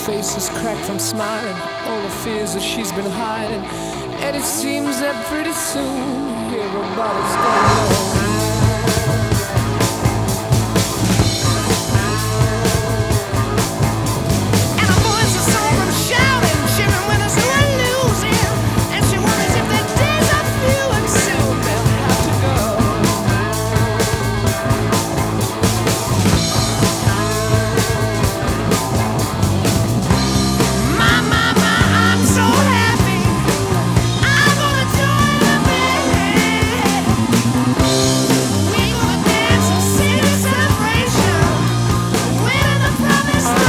face is cracked from smiling, all the fears that she's been hiding. And it seems that pretty soon everybody's gonna know.